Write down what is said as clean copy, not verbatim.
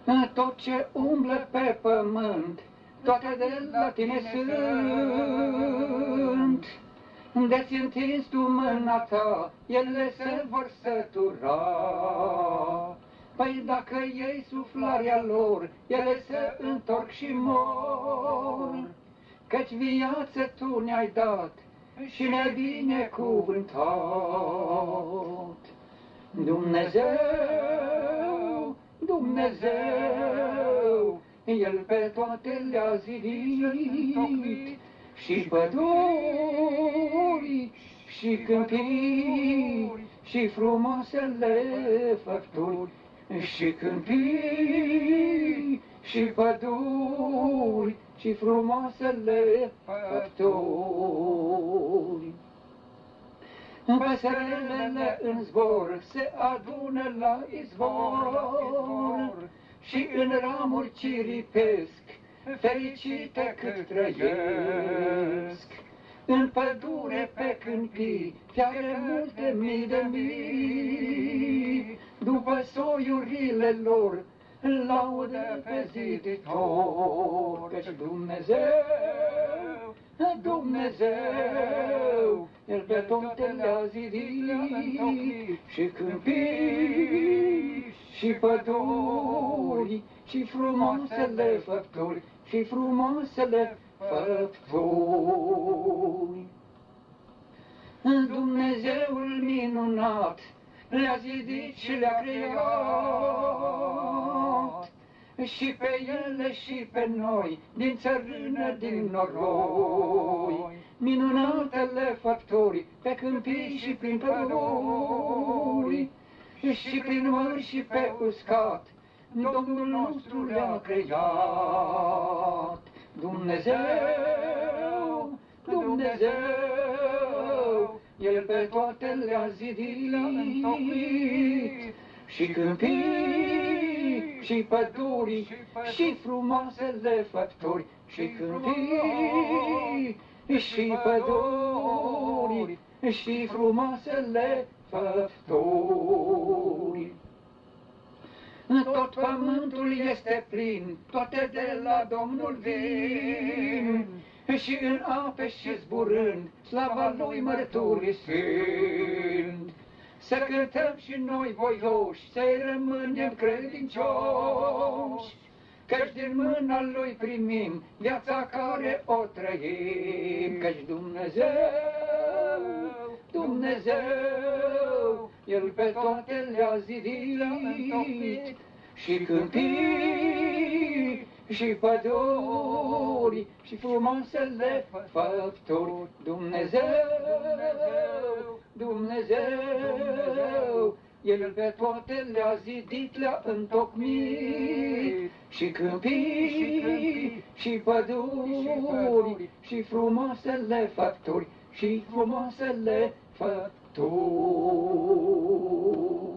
Tot ce umblă pe pământ, toate de la tine sunt. De-ți întins tu mâna ta, ele se vor sătura. Păi dacă iei suflarea lor, ele se întorc și mor. Căci viață tu ne-ai dat și ne-ai binecuvântat. Dumnezeu, Dumnezeu, El pe toate le-a zidit, și păduri, și câmpii, și frumoasele făpturi, și câmpii, și păduri, și frumoasele făpturi. Păsările în zbor se adună la izvor și în ramuri ciripesc, fericite cât trăiesc. În pădure pe câmpii, fiare multe mii de mii, după soiurile lor, laudă pe ziditor. Căci Dumnezeu, Dumnezeu, El pe toate le-a zidit, și câmpii, și păduri, și frumoasele făpturi, și frumoasele făpturi. Dumnezeul minunat le-a zidit și le-a creat, și pe ele și pe noi, din țărână, din noroi. Minunatele făpturi, pe câmpii și prin păduri, și prin mări și pe uscat, Domnul nostru le-a creat. Dumnezeu, Dumnezeu, El pe toate le-a zidit, și câmpii, și păduri, și frumoasele făpturi, și câmpii, și păduri, și frumoasele făpturi. Tot pământul este plin, toate de la Domnul vin, și în ape și zburând, slava Lui mărturisind. Să cântăm și noi voioși, să-i rămânem credincioși, căci din mâna Lui primim viața care o trăim. Căci Dumnezeu, Dumnezeu, El pe toate le-a zidit, și câmpii, și păduri, și frumoasele făpturi. Dumnezeu, Dumnezeu, El pe toate le-a zidit, le-a întocmit, și câmpii, și păduri, și frumoasele făpturi, și frumoasele făpturi.